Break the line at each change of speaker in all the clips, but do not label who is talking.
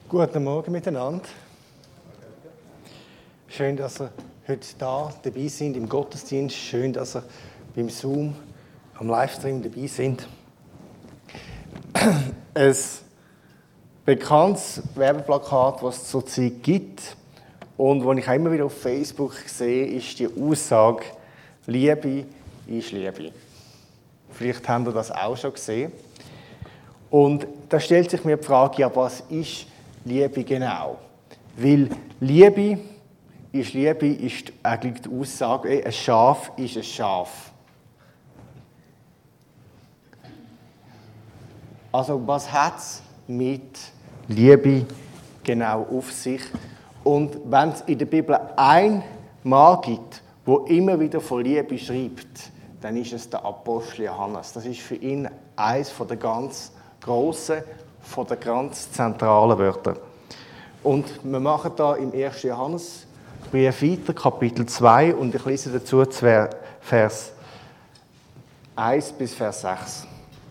Guten Morgen miteinander. Schön, dass ihr heute da dabei sind im Gottesdienst. Schön, dass ihr beim Zoom am Livestream dabei sind. Ein bekanntes Werbeplakat, das es zurzeit gibt und das ich auch immer wieder auf Facebook sehe, ist die Aussage: Liebe ist Liebe. Vielleicht habt ihr das auch schon gesehen. Und da stellt sich mir die Frage, ja, was ist Liebe genau? Weil Liebe ist eigentlich die Aussage, ein Schaf ist ein Schaf. Also was hat es mit Liebe genau auf sich? Und wenn es in der Bibel einen Mann gibt, der immer wieder von Liebe schreibt, dann ist es der Apostel Johannes. Das ist für ihn eines der ganz grossen, von der ganz zentralen Wörter. Und wir machen da im 1. Johannesbrief weiter, Kapitel 2, und ich lese dazu Vers 1 bis Vers 6.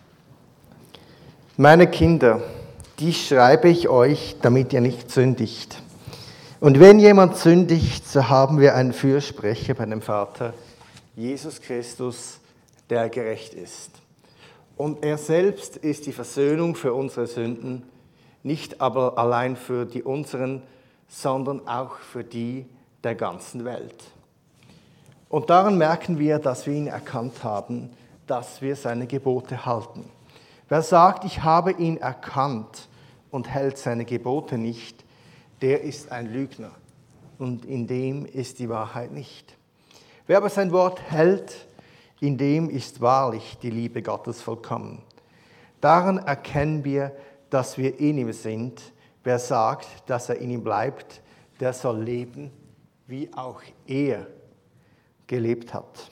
Meine Kinder, dies schreibe ich euch, damit ihr nicht sündigt. Und wenn jemand sündigt, so haben wir einen Fürsprecher bei dem Vater, Jesus Christus, der gerecht ist. Und er selbst ist die Versöhnung für unsere Sünden, nicht aber allein für die unseren, sondern auch für die der ganzen Welt. Und daran merken wir, dass wir ihn erkannt haben, dass wir seine Gebote halten. Wer sagt, ich habe ihn erkannt und hält seine Gebote nicht, der ist ein Lügner, und in dem ist die Wahrheit nicht. Wer aber sein Wort hält, in dem ist wahrlich die Liebe Gottes vollkommen. Daran erkennen wir, dass wir in ihm sind. Wer sagt, dass er in ihm bleibt, der soll leben, wie auch er gelebt hat.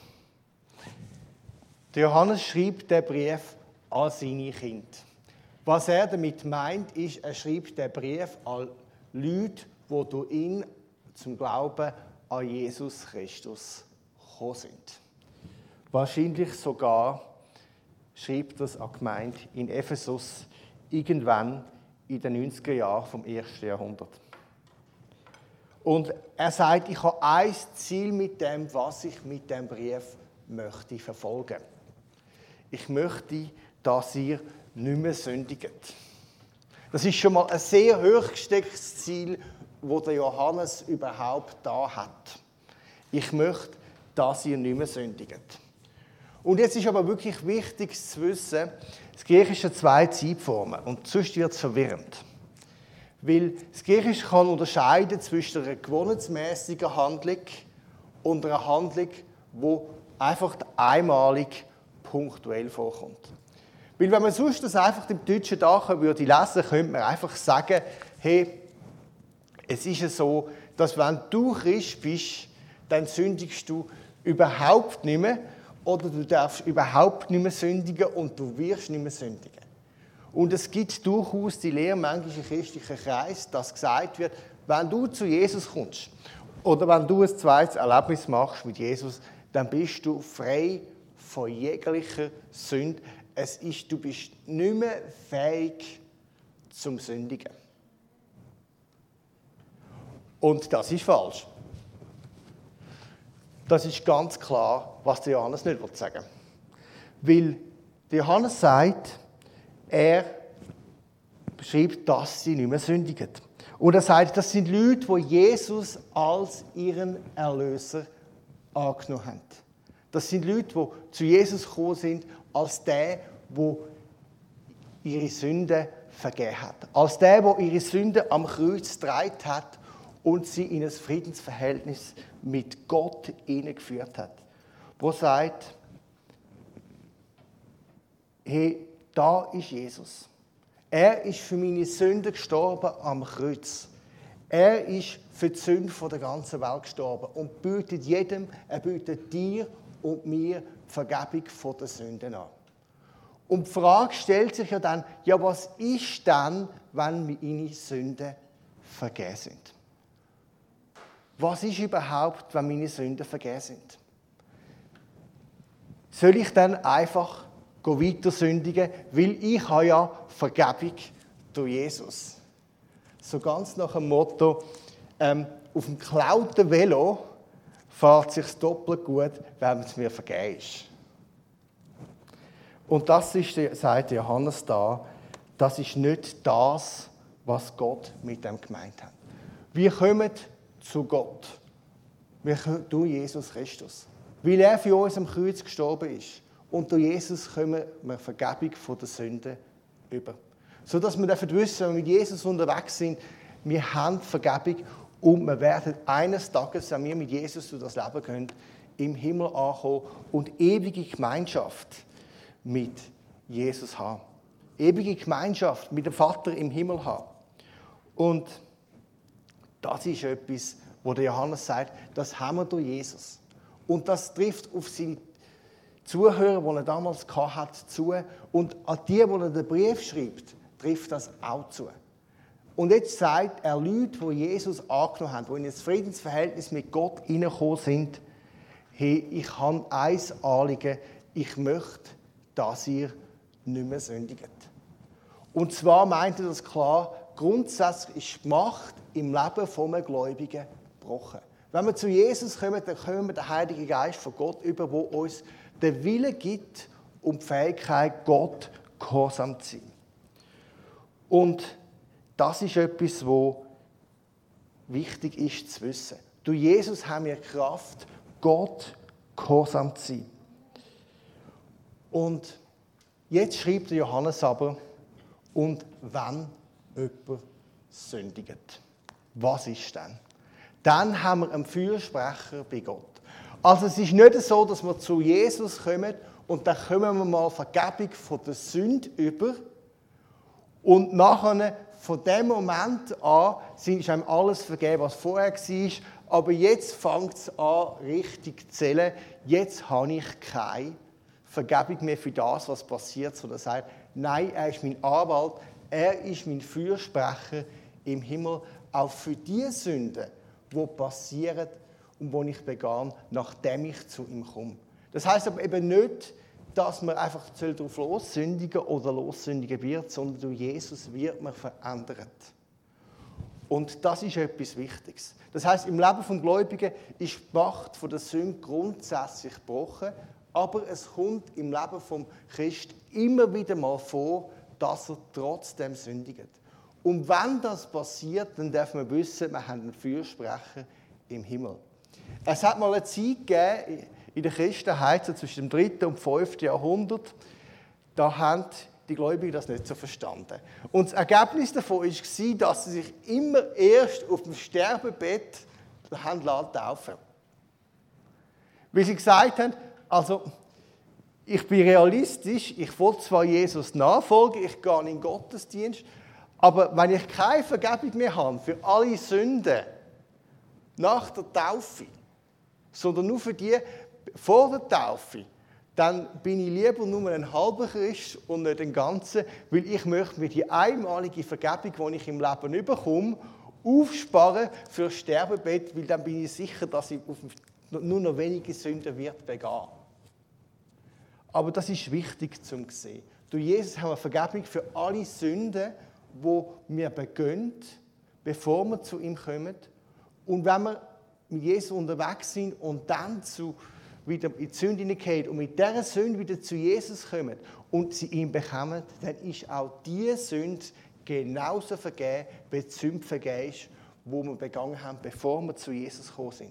Der Johannes schrieb den Brief an seine Kinder. Was er damit meint, ist, er schreibt den Brief an Leute, die durch ihn zum Glauben an Jesus Christus gekommen sind. Wahrscheinlich sogar schreibt das an die Gemeinde in Ephesus irgendwann in den 90er Jahren vom 1. Jahrhundert. Und er sagt, ich habe ein Ziel mit dem, was ich mit dem Brief möchte verfolgen. Ich möchte, dass ihr nicht mehr sündigt. Das ist schon mal ein sehr hoch gestecktes Ziel, das der Johannes überhaupt da hat. Ich möchte, dass ihr nicht mehr sündigt. Und jetzt ist aber wirklich wichtig zu wissen, das Griechische hat zwei Zeitformen und sonst wird es verwirrend. Weil das Griechische kann unterscheiden zwischen einer gewohnheitsmässigen Handlung und einer Handlung, die einfach einmalig punktuell vorkommt. Weil wenn man sonst das einfach im Deutschen da würde lesen, könnte man einfach sagen, hey, es ist ja so, dass wenn du Christ bist, dann sündigst du überhaupt nicht mehr, oder du darfst überhaupt nicht mehr sündigen und du wirst nicht mehr sündigen. Und es gibt durchaus die Lehre manchmal in christlichen Kreisen, dass gesagt wird, wenn du zu Jesus kommst oder wenn du ein zweites Erlebnis machst mit Jesus, dann bist du frei von jeglicher Sünde. Du bist nicht mehr fähig zum Sündigen. Und das ist falsch. Das ist ganz klar, was der Johannes nicht sagen will. Weil der Johannes sagt, er beschreibt, dass sie nicht mehr sündigen. Und er sagt, das sind Leute, die Jesus als ihren Erlöser angenommen haben. Das sind Leute, die zu Jesus gekommen sind, als der ihre Sünden vergeben hat. Als der ihre Sünden am Kreuz getragen hat und sie in ein Friedensverhältnis mit Gott hineingeführt hat. Wo sagt, hey, da ist Jesus. Er ist für meine Sünden gestorben am Kreuz. Er ist für die Sünden der ganzen Welt gestorben und bietet jedem, er bietet dir und mir die Vergebung der Sünden an. Und die Frage stellt sich ja dann, ja, was ist dann, wenn meine Sünden vergeben sind? Was ist überhaupt, wenn meine Sünden vergeben sind? Soll ich dann einfach weiter sündigen, weil ich habe ja Vergebung durch Jesus? So ganz nach dem Motto, auf dem geklauten Velo fährt es sich doppelt gut, wenn es mir vergeben ist. Und das ist, sagt Johannes da, das ist nicht das, was Gott mit dem gemeint hat. Wir kommen zu Gott. Durch Jesus Christus. Weil er für uns am Kreuz gestorben ist. Und durch Jesus kommen wir Vergebung von der Sünde über. Sodass wir wissen, wenn wir mit Jesus unterwegs sind, wir haben Vergebung und wir werden eines Tages, wenn wir mit Jesus durch das Leben gehen, im Himmel ankommen und ewige Gemeinschaft mit Jesus haben. Ewige Gemeinschaft mit dem Vater im Himmel haben. Und das ist etwas, wo der Johannes sagt, das haben wir durch Jesus. Und das trifft auf seine Zuhörer, die er damals hatte, zu. Und an die er den Brief schreibt, trifft das auch zu. Und jetzt sagt er Leute, die Jesus angenommen haben, die in ein Friedensverhältnis mit Gott hineingekommen sind, hey, ich habe ein Anliegen, ich möchte, dass ihr nicht mehr sündigt. Und zwar meint er das klar, grundsätzlich ist die Macht im Leben von einem Gläubigen gebrochen. Wenn wir zu Jesus kommen, dann kommen wir den Heiligen Geist von Gott über, der uns den Willen gibt und die Fähigkeit, Gott gehorsam zu sein. Und das ist etwas, was wichtig ist zu wissen. Durch Jesus haben wir Kraft, Gott gehorsam zu sein. Und jetzt schreibt der Johannes aber, und wenn jemand sündigt, was ist dann? Dann haben wir einen Fürsprecher bei Gott. Also es ist nicht so, dass wir zu Jesus kommen und dann kommen wir mal Vergebung von der Sünde über und nachher, von dem Moment an, ist einem alles vergeben, was vorher war, aber jetzt fängt es an, richtig zu zählen. Jetzt habe ich keine Vergebung mehr für das, was passiert, sondern er sagt, nein, er ist mein Anwalt, er ist mein Fürsprecher im Himmel, auch für die Sünden, die passieren und die ich begann, nachdem ich zu ihm komme. Das heisst aber eben nicht, dass man einfach darauf lossündigen oder lossündigen wird, sondern durch Jesus wird man verändert. Und das ist etwas Wichtiges. Das heisst, im Leben des Gläubigen ist die Macht von der Sünde grundsätzlich gebrochen, aber es kommt im Leben des Christen immer wieder mal vor, dass er trotzdem sündigt. Und wenn das passiert, dann darf man wissen, wir haben einen Fürsprecher im Himmel. Es hat mal eine Zeit gegeben, in der Christenheit, so zwischen dem 3. und 5. Jahrhundert, da haben die Gläubigen das nicht so verstanden. Und das Ergebnis davon war, dass sie sich immer erst auf dem Sterbebett taufen lassen. Weil sie gesagt haben, also ich bin realistisch, ich will zwar Jesus nachfolgen, ich gehe in den Gottesdienst, aber wenn ich keine Vergebung mehr habe für alle Sünden nach der Taufe, sondern nur für die vor der Taufe, dann bin ich lieber nur ein halber Christ und nicht ein ganzer, weil ich möchte mir die einmalige Vergebung, die ich im Leben bekomme, aufsparen für das Sterbebett, weil dann bin ich sicher, dass ich nur noch wenige Sünden wird begehen. Aber das ist wichtig zum sehen. Durch Jesus haben wir Vergebung für alle Sünden, die wir begehen, bevor wir zu ihm kommen. Und wenn wir mit Jesus unterwegs sind und dann wieder in die Sünde hineingehen und mit dieser Sünde wieder zu Jesus kommen und sie ihn bekommen, dann ist auch diese Sünde genauso vergeben, wie die Sünde vergeben ist, die wir begangen haben, bevor wir zu Jesus gekommen sind.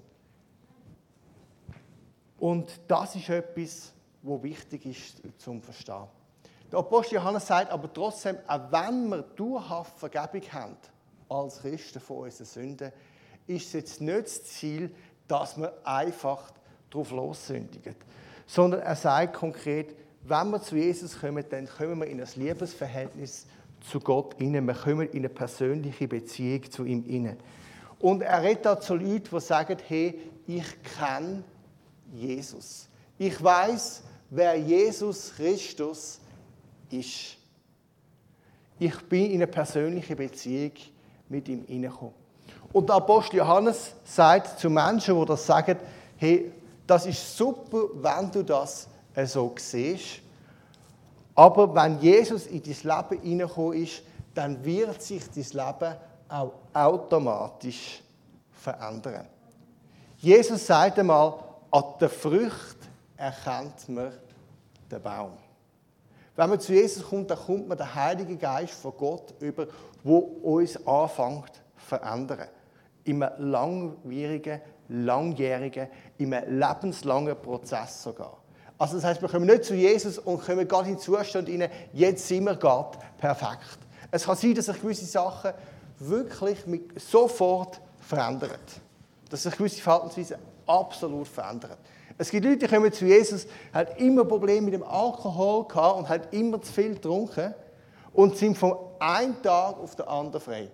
Und das ist etwas, was wichtig ist zum Verstehen. Der Apostel Johannes sagt aber trotzdem, auch wenn wir dauerhaft Vergebung haben als Christen von unseren Sünden, ist es jetzt nicht das Ziel, dass wir einfach drauf lossündigen. Sondern er sagt konkret, wenn wir zu Jesus kommen, dann kommen wir in ein Liebesverhältnis zu Gott hinein. Wir kommen in eine persönliche Beziehung zu ihm hinein. Und er redet da zu Leuten, die sagen, hey, ich kenne Jesus. Ich weiß, wer Jesus Christus ist. Ich bin in eine persönliche Beziehung mit ihm hineingekommen. Und der Apostel Johannes sagt zu Menschen, die das sagen, hey, das ist super, wenn du das so siehst, aber wenn Jesus in dein Leben hineingekommen ist, dann wird sich dein Leben auch automatisch verändern. Jesus sagt einmal, an der Frucht erkennt man den Baum. Wenn man zu Jesus kommt, dann kommt man den Heiligen Geist von Gott über, der uns anfängt zu verändern. In einem langwierigen, langjährigen, in einem lebenslangen Prozess sogar. Also das heisst, wir kommen nicht zu Jesus und kommen gerade in den Zustand hinein, jetzt sind wir gerade perfekt. Es kann sein, dass sich gewisse Sachen wirklich sofort verändern. Dass sich gewisse Verhaltensweisen absolut verändern. Es gibt Leute, die kommen zu Jesus, haben immer Probleme mit dem Alkohol gehabt und haben immer zu viel getrunken und sind von einem Tag auf den anderen frei.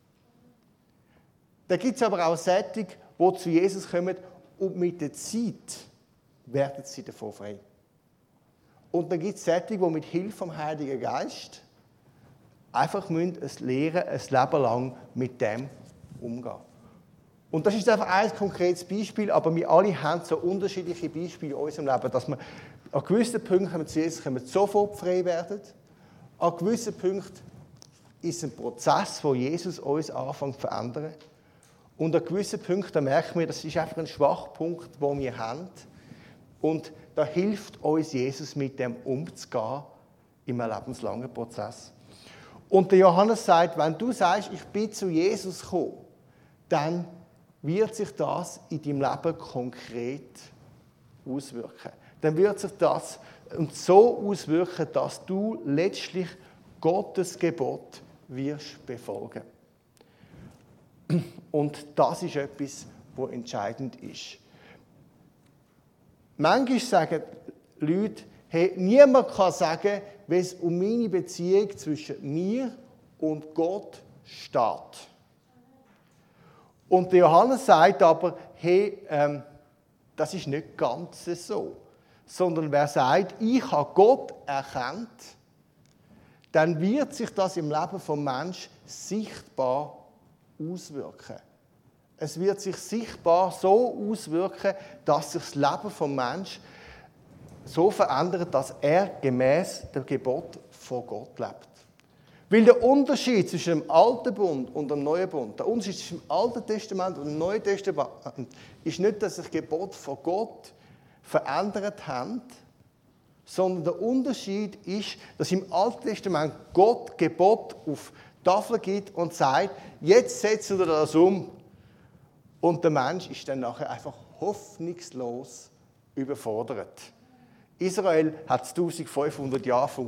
Da gibt es aber auch solche, die zu Jesus kommen und mit der Zeit werden sie davon frei. Und dann gibt es solche, die mit Hilfe vom Heiligen Geist einfach lernen, ein Leben lang mit dem umgehen. Und das ist einfach ein konkretes Beispiel, aber wir alle haben so unterschiedliche Beispiele in unserem Leben, dass wir an gewissen Punkten, wenn wir zu Jesus kommen, sofort frei werden. An gewissen Punkten ist es ein Prozess, wo Jesus uns anfängt zu verändern. Und an gewissen Punkten merken wir, das ist einfach ein Schwachpunkt, den wir haben. Und da hilft uns Jesus, mit dem umzugehen, in einem lebenslangen Prozess. Und der Johannes sagt, wenn du sagst, ich bin zu Jesus gekommen, dann wird sich das in deinem Leben konkret auswirken. Dann wird sich das so auswirken, dass du letztlich Gottes Gebot wirst befolgen. Und das ist etwas, was entscheidend ist. Manchmal sagen Leute, hey, niemand kann sagen, wie es um meine Beziehung zwischen mir und Gott steht. Und der Johannes sagt aber, hey, das ist nicht ganz so. Sondern wer sagt, ich habe Gott erkannt, dann wird sich das im Leben des Menschen sichtbar auswirken. Es wird sich sichtbar so auswirken, dass sich das Leben des Menschen so verändert, dass er gemäß dem Gebot von Gott lebt. Weil der Unterschied zwischen dem Alten Bund und dem Neuen Bund, der Unterschied zwischen dem Alten Testament und dem Neuen Testament, ist nicht, dass sich Gebot von Gott verändert haben, sondern der Unterschied ist, dass im Alten Testament Gott Gebot auf die Tafel gibt und sagt, jetzt setzt du das um. Und der Mensch ist dann nachher einfach hoffnungslos überfordert. Israel hat es 1500 Jahre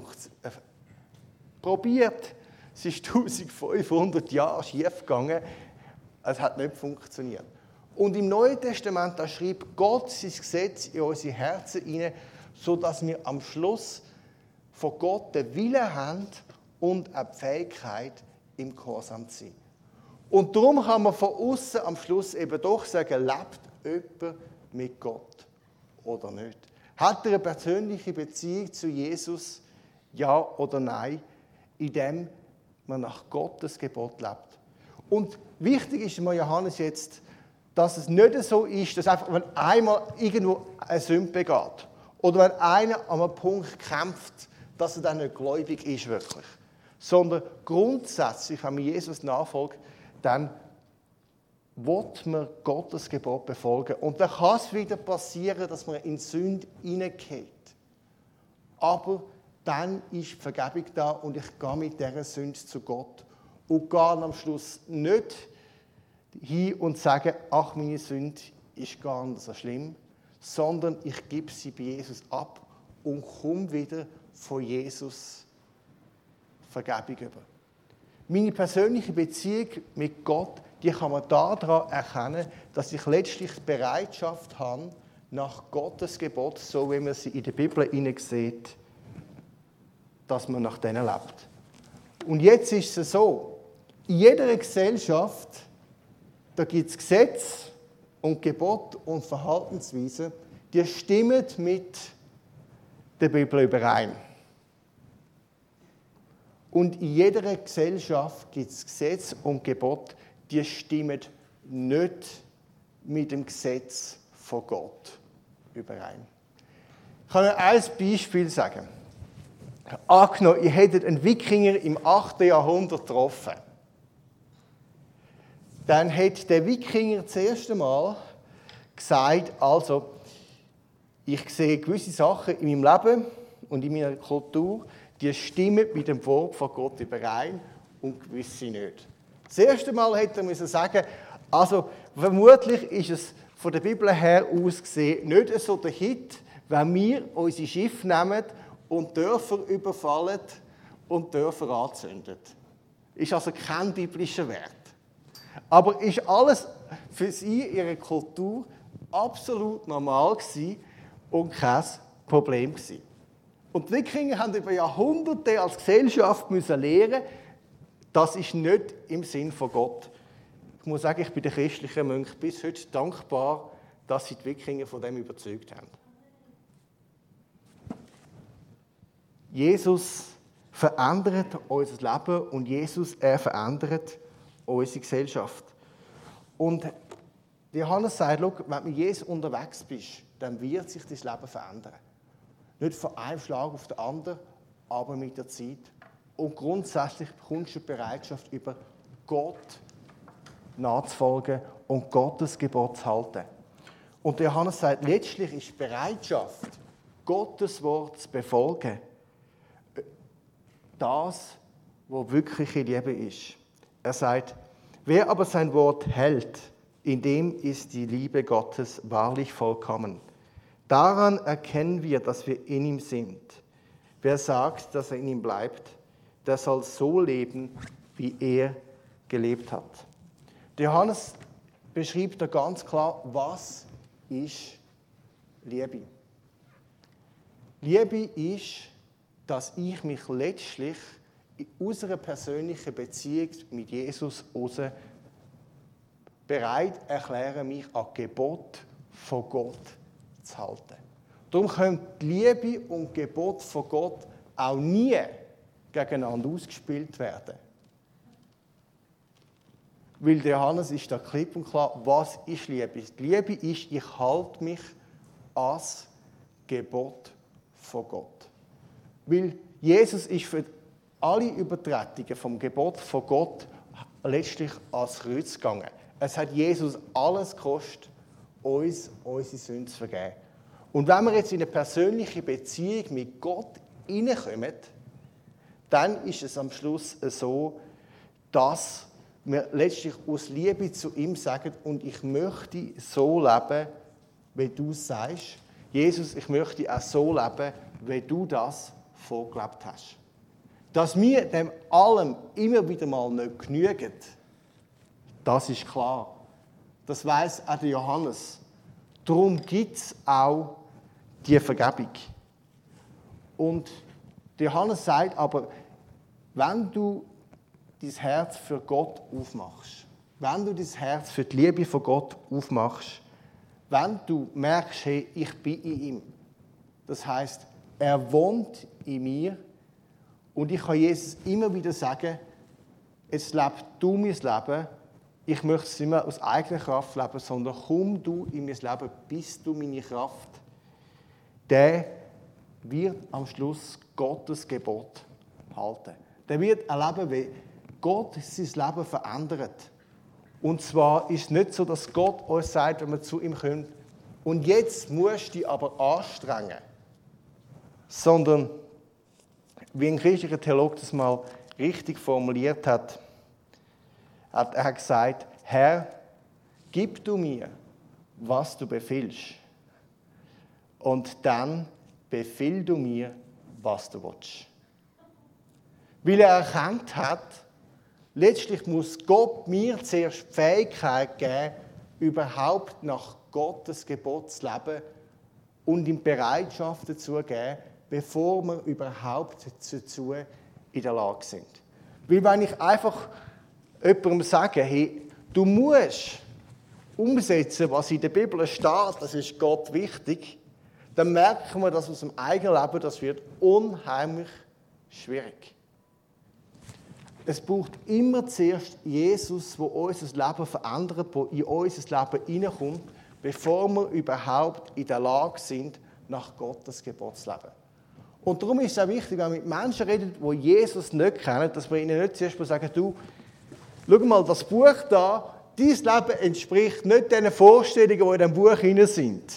probiert. Es ist 1500 Jahre schief gegangen. Es hat nicht funktioniert. Und im Neuen Testament, da schreibt Gott sein Gesetz in unsere Herzen hinein, sodass wir am Schluss von Gott den Willen haben und auch die Fähigkeit, im Gehorsam zu sein. Und darum kann man von außen am Schluss eben doch sagen, lebt jemand mit Gott oder nicht? Hat er eine persönliche Beziehung zu Jesus, ja oder nein, indem man nach Gottes Gebot lebt? Und wichtig ist mir, Johannes, jetzt, dass es nicht so ist, dass einfach, wenn einmal irgendwo eine Sünde begeht oder wenn einer an einem Punkt kämpft, dass er dann nicht gläubig ist wirklich. Sondern grundsätzlich, wenn man Jesus nachfolgt, dann will man Gottes Gebot befolgen. Und dann kann es wieder passieren, dass man in Sünde hineingeht. Aber dann ist die Vergebung da und ich gehe mit dieser Sünde zu Gott. Und gehe am Schluss nicht hin und sage, ach, meine Sünde ist gar nicht so schlimm, sondern ich gebe sie bei Jesus ab und komme wieder von Jesus Vergebung über. Meine persönliche Beziehung mit Gott, die kann man daran erkennen, dass ich letztlich die Bereitschaft habe, nach Gottes Gebot, so wie man sie in der Bibel sieht, dass man nach denen lebt. Und jetzt ist es so, in jeder Gesellschaft, da gibt es Gesetze und Gebote und Verhaltensweisen, die stimmen mit der Bibel überein. Und in jeder Gesellschaft gibt es Gesetze und Gebote, die stimmen nicht mit dem Gesetz von Gott überein. Ich kann Ihnen ein Beispiel sagen. Angenommen, ihr hättet einen Wikinger im 8. Jahrhundert getroffen. dann hat der Wikinger das erste Mal gesagt, also, ich sehe gewisse Sachen in meinem Leben und in meiner Kultur, die stimmen mit dem Wort von Gott überein und gewisse nicht. Das erste Mal hätte er sagen, also vermutlich ist es von der Bibel her aus gesehen nicht so der Hit, wenn wir unsere Schiffe nehmen und Dörfer überfallen und Dörfer anzünden. Ist also kein biblischer Wert. Aber ist alles für sie, ihre Kultur, absolut normal gewesen und kein Problem gewesen. Und die Wikinger haben über Jahrhunderte als Gesellschaft müssen lernen, das ist nicht im Sinn von Gott. Ich muss sagen, ich bin der christliche Mönch bis heute dankbar, dass sie die Wikinger von dem überzeugt haben. Jesus verändert unser Leben und Jesus, er verändert unsere Gesellschaft. Und Johannes sagt, wenn du mit Jesus unterwegs bist, dann wird sich dein Leben verändern. Nicht von einem Schlag auf den anderen, aber mit der Zeit. Und grundsätzlich bekommst du die Bereitschaft, über Gott nachzufolgen und Gottes Gebot zu halten. Und Johannes sagt, letztlich ist die Bereitschaft, Gottes Wort zu befolgen, das, was wirkliche Liebe ist. Er sagt, wer aber sein Wort hält, in dem ist die Liebe Gottes wahrlich vollkommen. Daran erkennen wir, dass wir in ihm sind. Wer sagt, dass er in ihm bleibt, der soll so leben, wie er gelebt hat. Johannes beschreibt da ganz klar, was ist Liebe. Liebe ist, dass ich mich letztlich aus einer persönlichen Beziehung mit Jesus heraus bereit erkläre, mich an Gebot von Gott zu halten. Darum können die Liebe und Gebot von Gott auch nie gegeneinander ausgespielt werden. Weil der Johannes ist da klipp und klar, was ist Liebe? Die Liebe ist, ich halte mich ans Gebot von Gott. Weil Jesus ist für alle Übertretungen vom Gebot von Gott letztlich ans Kreuz gegangen. Es hat Jesus alles gekostet, uns unsere Sünden zu vergeben. Und wenn wir jetzt in eine persönliche Beziehung mit Gott hineinkommen, dann ist es am Schluss so, dass wir letztlich aus Liebe zu ihm sagen, und ich möchte so leben, wie du es sagst. Jesus, ich möchte auch so leben, wie du das vorgelebt hast. Dass wir dem allem immer wieder mal nicht genügen, das ist klar. Das weiss auch der Johannes. Darum gibt es auch die Vergebung. Und der Johannes sagt aber, wenn du dein Herz für Gott aufmachst, wenn du dein Herz für die Liebe von Gott aufmachst, wenn du merkst, hey, ich bin in ihm, das heisst, er wohnt in mir und ich kann Jesus immer wieder sagen, jetzt lebst du mein Leben, ich möchte es nicht mehr aus eigener Kraft leben, sondern komm du in mein Leben, bist du meine Kraft. Der wird am Schluss Gottes Gebot halten. Der wird erleben, wie Gott sein Leben verändert. Und zwar ist es nicht so, dass Gott uns sagt, wenn wir zu ihm kommen, und jetzt musst du dich aber anstrengen. Sondern, wie ein christlicher Theologe das mal richtig formuliert hat, er hat gesagt, Herr, gib du mir, was du befiehlst. Und dann befiehl du mir, was du willst. Weil er erkannt hat, letztlich muss Gott mir zuerst die Fähigkeit geben, überhaupt nach Gottes Gebot zu leben und ihm Bereitschaft dazu geben, bevor wir überhaupt dazu in der Lage sind. Weil wenn ich einfach jemandem sage, hey, du musst umsetzen, was in der Bibel steht, das ist Gott wichtig, dann merken wir, dass aus dem eigenen Leben, das wird unheimlich schwierig. Es braucht immer zuerst Jesus, der unser Leben verändert, der in unser Leben hineinkommt, bevor wir überhaupt in der Lage sind, nach Gottes Gebot zu leben. Und darum ist es auch wichtig, wenn wir mit Menschen reden, die Jesus nicht kennen, dass wir ihnen nicht zuerst mal sagen, du, schau mal, das Buch da, dein Leben entspricht nicht den Vorstellungen, die in diesem Buch drin sind,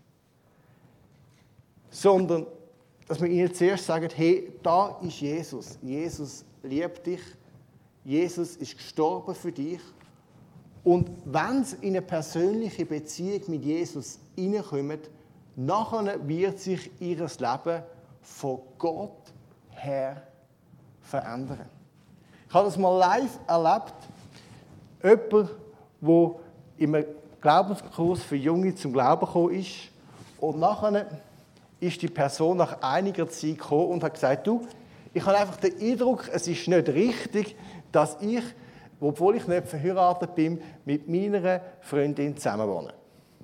sondern dass wir ihnen zuerst sagen, hey, da ist Jesus. Jesus liebt dich. Jesus ist gestorben für dich. Und wenn sie in eine persönliche Beziehung mit Jesus hineinkommen, nachher wird sich ihr Leben von Gott her verändern. Ich habe das mal live erlebt. Jemand, der in einem Glaubenskurs für Junge zum Glauben gekommen ist. Und nachher ist die Person nach einiger Zeit gekommen und hat gesagt, du, ich habe einfach den Eindruck, es ist nicht richtig, dass ich, obwohl ich nicht verheiratet bin, mit meiner Freundin zusammenwohne.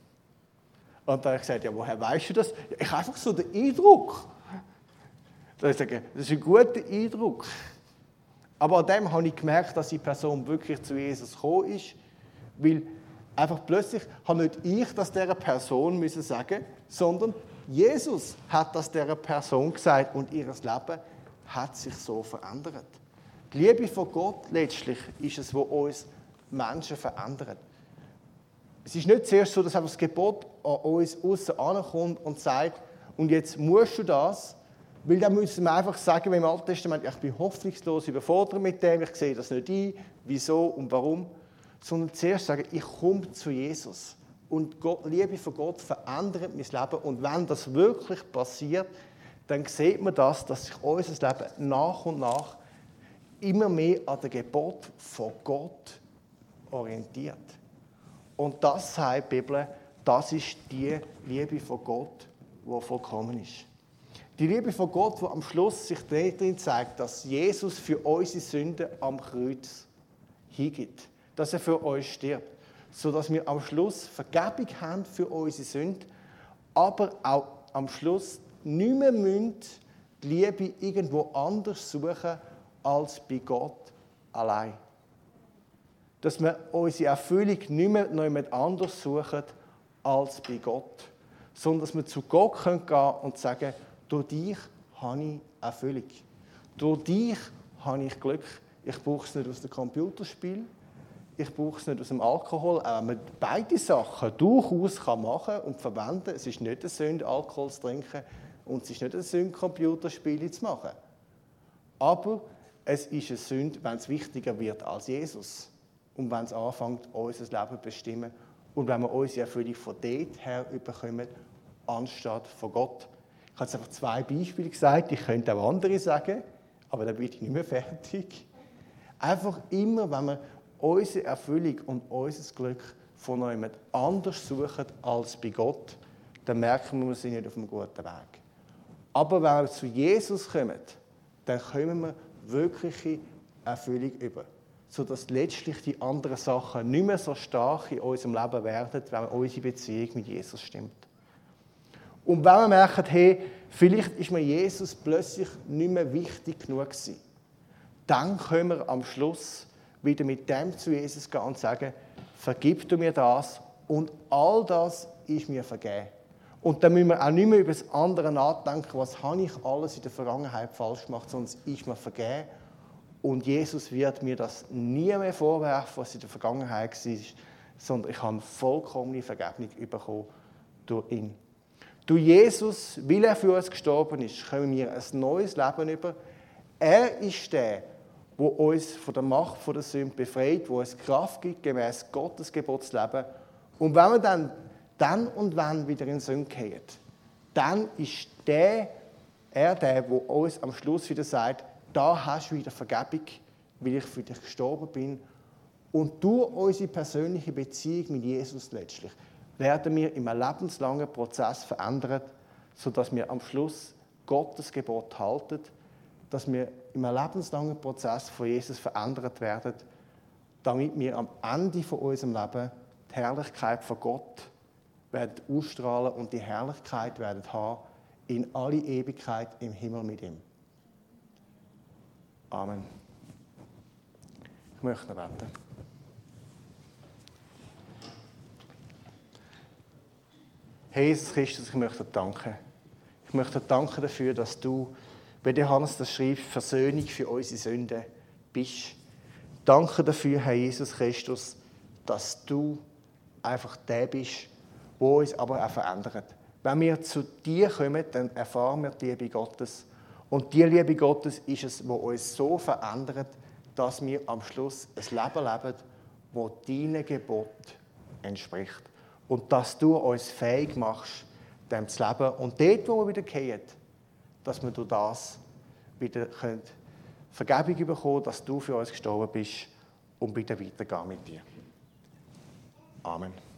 Und dann habe ich gesagt, ja, woher weißt du das? Ich habe einfach so den Eindruck. Dann sage ich, das ist ein guter Eindruck. Aber an dem habe ich gemerkt, dass die Person wirklich zu Jesus gekommen ist, weil einfach plötzlich habe nicht ich das dieser Person müssen sagen, sondern Jesus hat das dieser Person gesagt und ihr Leben hat sich so verändert. Die Liebe von Gott letztlich ist es, was uns Menschen verändert. Es ist nicht zuerst so, dass einfach das Gebot an uns aussen ankommt und sagt, und jetzt musst du das, weil dann müssen wir einfach sagen, wie im Alten Testament, ich bin hoffnungslos überfordert mit dem, ich sehe das nicht ein, wieso und warum, sondern zuerst sagen, ich komme zu Jesus. Und die Liebe von Gott verändert mein Leben. Und wenn das wirklich passiert, dann sieht man das, dass sich unser Leben nach und nach immer mehr an den Geboten von Gott orientiert. Und das sagt die Bibel, das ist die Liebe von Gott, die vollkommen ist. Die Liebe von Gott, die am Schluss sich darin zeigt, dass Jesus für unsere Sünden am Kreuz hingibt. Dass er für uns stirbt. Sodass wir am Schluss Vergebung haben für unsere Sünden, aber auch am Schluss nicht mehr die Liebe irgendwo anders suchen als bei Gott allein. Dass wir unsere Erfüllung nicht mehr noch jemand anders suchen als bei Gott. Sondern dass wir zu Gott gehen können und sagen, durch dich habe ich Erfüllung. Durch dich habe ich Glück. Ich brauche es nicht aus dem Computerspiel. Ich brauche es nicht aus dem Alkohol, auch wenn man beide Sachen durchaus machen kann und verwenden kann. Es ist nicht eine Sünde, Alkohol zu trinken und es ist nicht eine Sünde, Computerspiele zu machen. Aber es ist eine Sünde, wenn es wichtiger wird als Jesus und wenn es anfängt, unser Leben zu bestimmen und wenn wir unsere Erfüllung von dort her bekommen, anstatt von Gott. Ich habe jetzt einfach 2 Beispiele gesagt, ich könnte auch andere sagen, aber dann bin ich nicht mehr fertig. Einfach immer, wenn wir unsere Erfüllung und unser Glück von jemand anders suchen als bei Gott, dann merken wir sind nicht auf einem guten Weg. Aber wenn wir zu Jesus kommen, dann kommen wir wirkliche Erfüllung über, sodass letztlich die anderen Sachen nicht mehr so stark in unserem Leben werden, wenn unsere Beziehung mit Jesus stimmt. Und wenn wir merken, hey, vielleicht ist mir Jesus plötzlich nicht mehr wichtig genug gewesen, dann können wir am Schluss wieder mit dem zu Jesus gehen und sagen, vergib du mir das und all das ist mir vergeben. Und dann müssen wir auch nicht mehr über das andere nachdenken, was habe ich alles in der Vergangenheit falsch gemacht, sondern es ist mir vergeben. Und Jesus wird mir das nie mehr vorwerfen, was in der Vergangenheit war, sondern ich habe vollkommene Vergebung bekommen durch ihn. Durch Jesus, weil er für uns gestorben ist, können wir ein neues Leben über. Er ist der, der uns von der Macht der Sünde befreit, der uns Kraft gibt, gemäß Gottes Gebot zu leben. Und wenn wir dann und wann wieder in Sünde gehen, dann ist der uns am Schluss wieder sagt, da hast du wieder Vergebung, weil ich für dich gestorben bin. Und durch unsere persönliche Beziehung mit Jesus letztlich werden wir im lebenslangen Prozess verändert, sodass wir am Schluss Gottes Gebot halten, dass wir im lebenslangen Prozess von Jesus verändert werden, damit wir am Ende von unserem Leben die Herrlichkeit von Gott werden ausstrahlen und die Herrlichkeit werden haben in alle Ewigkeit im Himmel mit ihm. Amen. Ich möchte noch beten. Herr Jesus Christus, ich möchte dir danken. Ich möchte dir danken dafür, dass du, wie Johannes das schreibt, Versöhnung für unsere Sünden bist. Danke dafür, Herr Jesus Christus, dass du einfach der bist, der uns aber auch verändert. Wenn wir zu dir kommen, dann erfahren wir die Liebe Gottes. Und die Liebe Gottes ist es, die uns so verändert, dass wir am Schluss ein Leben leben, das deinem Gebot entspricht. Und dass du uns fähig machst, dem zu leben. Und dort, wo wir wieder fallen, dass wir durch das wieder Vergebung bekommen, dass du für uns gestorben bist und wieder weitergehen mit dir. Amen.